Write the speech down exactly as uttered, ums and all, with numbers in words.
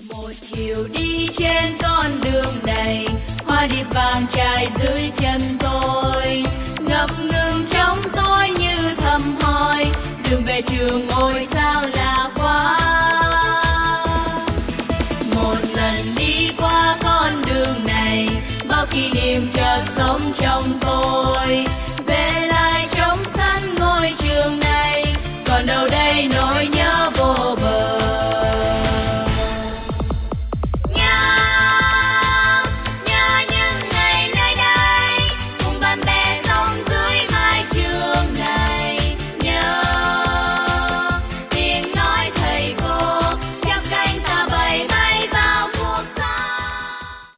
Một chiều đi trên con đường này, hoa điệp vàng trải dưới chân tôi, ngập ngừng trong tôi như thầm hỏi, đường về trường ôi sao lại